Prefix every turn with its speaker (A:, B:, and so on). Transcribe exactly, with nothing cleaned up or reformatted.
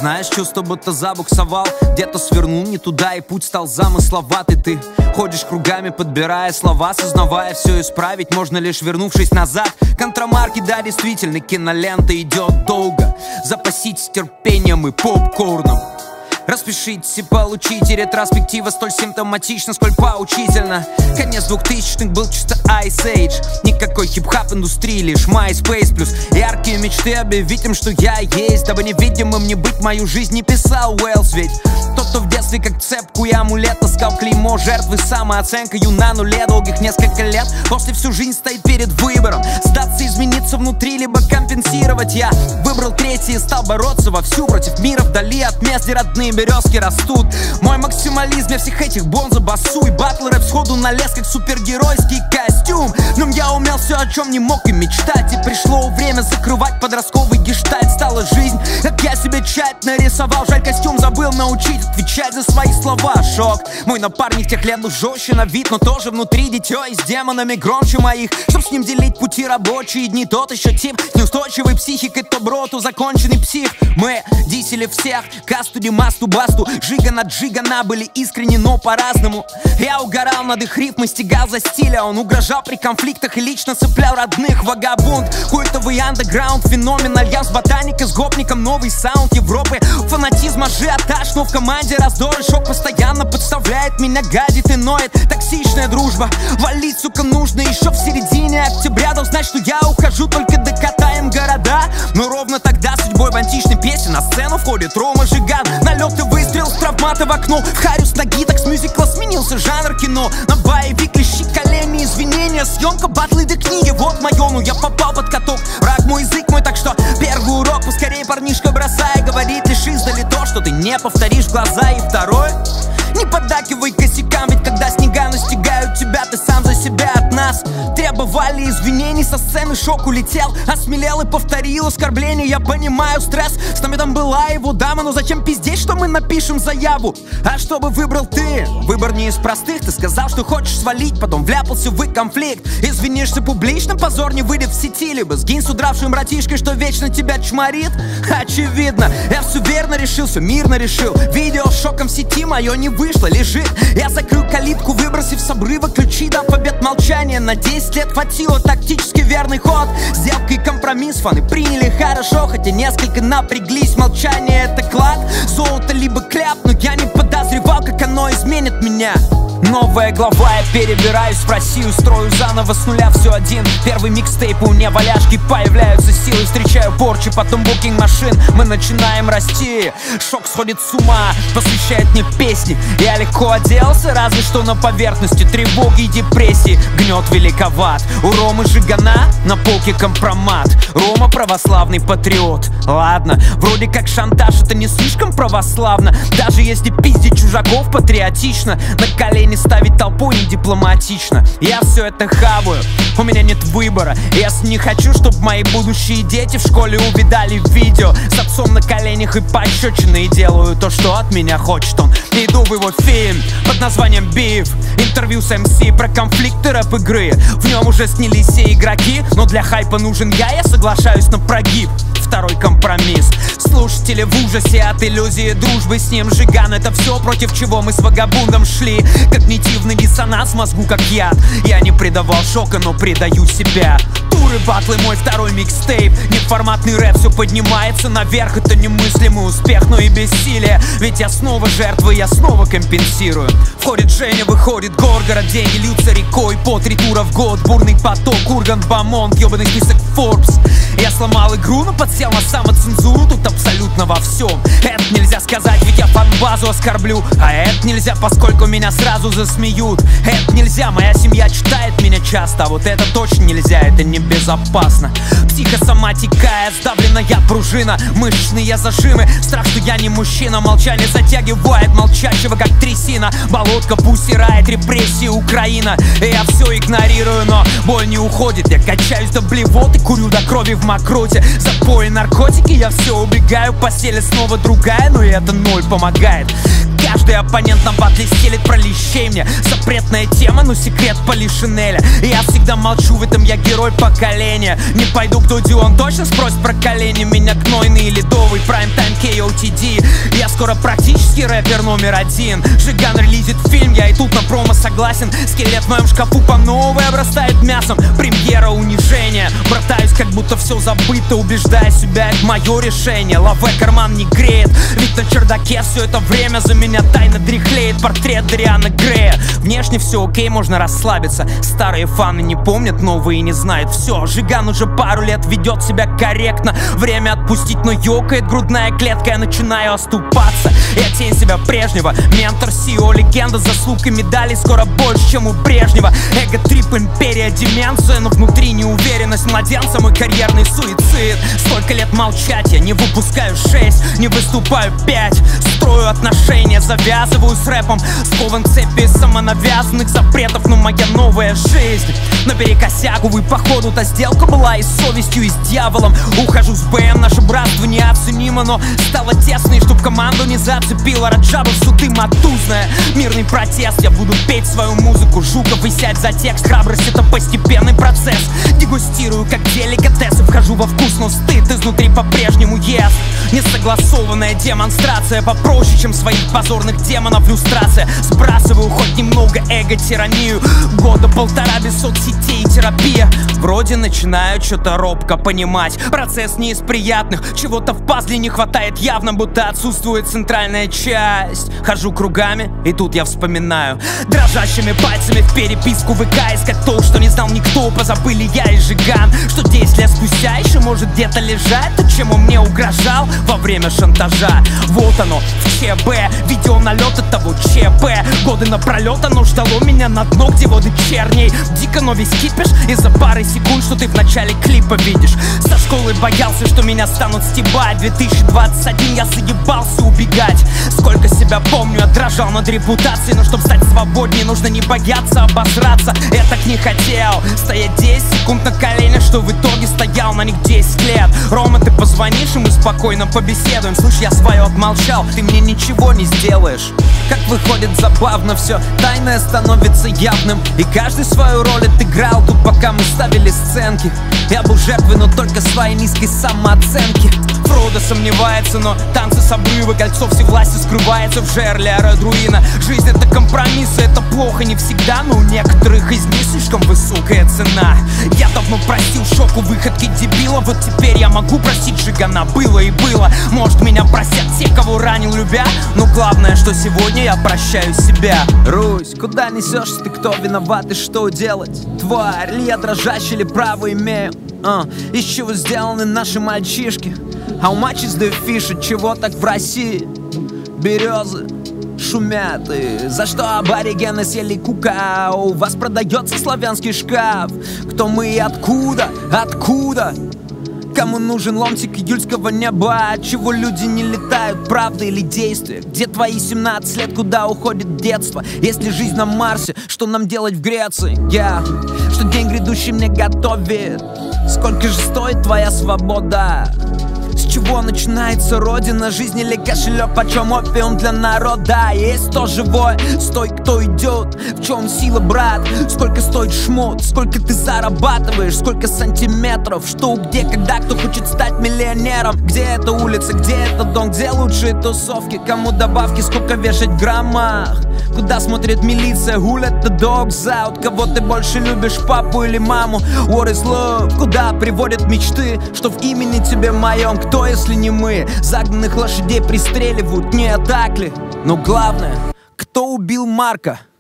A: Знаешь, чувство будто забуксовал, где-то свернул не туда, и путь стал замысловатый. Ты ходишь кругами, подбирая слова, сознавая, все исправить можно лишь вернувшись назад. Контрамарки, да, действительно, кинолента идет долго. Запаситесь терпением и попкорном. Распишите, получите, ретроспектива столь симптоматична, сколь поучительно. Конец двухтысячных был чисто Ice Age. Никакой хип-хап индустрии, лишь MySpace плюс яркие мечты объявить им, что я есть. Дабы невидимым не быть, мою жизнь не писал Уэллс. Ведь тот, кто в детстве как цепку и амулет таскал клеймо жертвы, самооценкою на нуле долгих несколько лет, после всю жизнь стоит перед выбором: сдаться, измениться внутри, либо компенсировать. Я выбрал третий и стал бороться вовсю против мира вдали от мест, где родные березки растут. Мой максимализм, я всех этих бонза басу, и батл рэп сходу налез как супергеройский костюм. Но я умел все, о чем не мог и мечтать, и пришло время закрывать подростковый гештальт. Стала жизнь, как я себе тщательно рисовал. Жаль, костюм забыл научить отвечать за свои слова. Шок, мой напарник тех лет был жестче на вид, но тоже внутри дитё и с демонами громче моих. Чтоб с ним делить пути рабочие дни, тот еще тип неустойчивой психикой, то бро, то законченный псих. Мы дисели всех, касту, димасту, басту, жига на джигана, были искренни, но по-разному. Я угорал над их рифмой, стегал за стиль, а он угрожал при конфликтах и лично цеплял родных. Вагабунд, культовый андеграунд, феномен, альянс ботаника с гопником, новый саунд Европы. Фанатизм, ажиотаж, но в команде раздор и шок постоянно подставляет меня, гадит и ноет. Токсичная дружба, валить, сука, нужно еще в середине октября. Дал знать, что я ухожу, только докатаем города. Но ровно тогда судьбой в античной песне на сцену входит Рома Жиган. Налет и выстрел с травмата в окно, в харю с ноги, так с мюзикла сменился жанр кино. На боевик, лещи, колени, извинения, съемка, батлы до книги, вот мое. Ну я попал под каток, враг мой, язык мой, так что первый урок поскорее, парнишка, бросай. Говорит лишь издали то, что ты не повторишь в глаза. И второй: не поддакивай косякам, ведь когда снега настигают тебя, ты сам за себя. От нас требовали извинений, со сцены шок улетел, осмелел и повторил оскорбление. Я понимаю стресс, с нами там была его дама, но зачем пиздеть, что мы напишем заяву? А что бы выбрал ты? Выбор не из простых. Ты сказал, что хочешь свалить, потом вляпался в конфликт. Извинишься публично, позор не выйдет в сети, либо сгинь с удравшим братишкой, что вечно тебя чморит. Очевидно, я все верно решил, все мирно решил. Видео с шоком в сети мое не вышло, лежит. Я закрыл калитку, выбросив с обрыва ключи, дав побед молчания. На десять лет хватило, тактически верный ход. Сделка и компромисс, фаны приняли хорошо, хотя несколько напряглись. Молчание — это клад, золото либо кляп, но я не подозревал, как оно изменит меня. Новая глава, я перебираюсь в Россию, строю заново с нуля все один. Первый микстейп, у меня валяшки, появляются силы, встречаю порчи, потом букинг машин, мы начинаем расти. Шок сходит с ума, посвящает мне песни. Я легко оделся, разве что на поверхности тревоги и депрессии. Гнет великоват, у Ромы Жигана на полке компромат. Рома православный патриот. Ладно, вроде как шантаж, это не слишком православно. Даже если пиздить чужаков патриотично, на колени ставить толпой не дипломатично. Я все это хаваю, у меня нет выбора. Я не хочу, чтобы мои будущие дети в школе увидали видео с отцом на коленях и пощечины, и делаю то, что от меня хочет он. Иду в его фильм под названием «Биф». Интервью с эм си про конфликты рэп-игры. В нем уже снялись все игроки, но для хайпа нужен я, я соглашаюсь на прогиб. Второй компромисс. Слушатели в ужасе от иллюзии дружбы с ним. Жиган — это все, против чего мы с вагабундом шли. Когнитивный диссонанс в мозгу как яд. Я не предавал шока, но предаю себя. Туры, батлы, мой второй микстейп. Неформатный рэп все поднимается наверх. Это немыслимый успех, но и бессилие. Ведь я снова жертва, я снова компенсирую. Входит Женя, выходит Горгород. Деньги льются рекой по три тура в год. Бурный поток, Урган, Бамонт, ебаный список Forbes. Я сломал игру, но подсел на самоцензуру. Тут абсолютно во всем. Это нельзя сказать, ведь я фан-базу оскорблю. А это нельзя, поскольку меня сразу засмеют. Это нельзя, моя семья читает меня часто. А вот это точно нельзя, это небезопасно. Психосоматика, сдавленная пружина, мышечные зажимы. Страх, что я не мужчина. Молчание затягивает молчащего, как трясина. Болотка пусирает, репрессии, Украина. И я все игнорирую, но боль не уходит. Я качаюсь до блевоты, курю до крови в мокроте. Запои, наркотики, я все убегаю. Постель снова другая, но и это ноль помогает. Каждый оппонент на батле стелит про лещей мне. Запретная тема, но секрет Полишинеля. Я всегда молчу, в этом я герой, пока поколения. Не пойду к Дуди, он точно спросит про колени. Меня гнойный и ледовый, прайм-тайм кей о ти ди. Я скоро практически рэпер номер один. Жиган релизит фильм, я и тут на промо согласен. Скелет в моем шкафу по новой обрастает мясом. Премьера унижения. Братаюсь, как будто все забыто, убеждая себя, это мое решение. Лаве карман не греет, ведь на чердаке все это время за меня тайно дряхлеет портрет Дариана Грея. Внешне все окей, можно расслабиться. Старые фаны не помнят, новые не знают. Все, Жиган уже пару лет ведет себя корректно. Время отпустить, но ёкает грудная клетка. Я начинаю оступаться, я тень себя прежнего. Ментор, си и о, легенда, заслуг и медалей скоро больше, чем у Брежнева. Эго-трип, империя, деменция, но внутри неуверенность младенца, мой карьерный суицид. Столько лет молчать, я не выпускаю шесть, не выступаю пять. Строю отношения, завязываю с рэпом, скован цепи самонавязанных запретов. Но моя новая жизнь наперекосяк, увы, походу та сделка была и с совестью, и с дьяволом. Ухожу с БМ, наше братство неоценимо, но стало тесно, и чтоб команду не зацепила Раджабов, суды матузная. Мирный протест, я буду петь свою музыку, Жуков и сядь за текст. Храбрость — это постепенный процесс. Дегустирую как деликатесы, вхожу во вкус, но стыд изнутри по-прежнему ест. Несогласованная демонстрация попроще, чем своих позорных демонов люстрация. Сбрасываю хоть немного эго-тиранию. Года полтора без соцсетей и терапия. Вроде начинаю что-то робко понимать. Процесс не из приятных, чего-то в пазле не хватает явно, будто отсутствует центральная часть. Хожу кругами, и тут я вспоминаю дрожащими пальцами в переписку ВК искать то, что не знал никто. Позабыли я и Жиган, что десять лет спустя еще может где-то лежать то, чем он мне угрожал во время шантажа. Вот оно, в ЧБ, видео налета того ЧП. Годы напролет оно ждало меня на дно, где воды черней. Дико, но весь кипиш из-за пары секунд, что ты в начале клипа видишь. Со школы боялся, что меня станут стебать. две тысячи двадцать один я заебался убегать. Сколько себя помню, я дрожал над репутацией. Но чтоб стать свободнее, нужно не бояться обосраться. Я так не хотел стоять десять секунд на коленях, что в итоге стоял на них десять лет. Рома, ты позвонишь, и мы спокойно побеседуем. Слышь, я свое отмолчал, ты мне ничего не сделаешь. Как выходит забавно все, тайное становится явным. И каждый свою роль отыграл тут, пока мы ставили сценки. Я был жертвой, но только своей низкой самооценки. Фродо сомневается, но танцы с обрыва, кольцо всевластия скрывается в жерле Арадруина. Жизнь — это компромиссы, это плохо не всегда, но у некоторых из них слишком высокая цена. Я давно просил шоку выходки дебила, вот теперь я могу простить Жигана. Было и было, может меня простят те, кого ранил любя, но главное, что сегодня я прощаю себя. Русь, куда несешься ты, кто виноват и что делать? Тварь, ли я дрожащий, или право имею? Uh, из чего сделаны наши мальчишки? How much is the fish? От чего так в России? Березы шумят, и за что аборигены съели кукао? У вас продается славянский шкаф. Кто мы и откуда? Откуда? Кому нужен ломтик июльского неба? Отчего люди не летают, правда или действие? Где твои семнадцать лет, куда уходит детство? Если жизнь на Марсе, что нам делать в Греции? Я, yeah. Что день грядущий мне готовит? Сколько же стоит твоя свобода? С чего начинается родина? Жизнь или кошелек? Почем опиум для народа? Есть кто живой? Стой, кто идет? В чем сила, брат? Сколько стоит шмот? Сколько ты зарабатываешь? Сколько сантиметров? Что, где, когда? Кто хочет стать миллионером? Где эта улица? Где этот дом? Где лучшие тусовки? Кому добавки? Сколько вешать в граммах? Куда смотрит милиция? Who let the dogs out? Кого ты больше любишь, папу или маму? What is love? Куда приводят мечты? Что в имени тебе моем? Кто, если не мы? Загнанных лошадей пристреливают, не так ли? Но главное, кто убил Марка?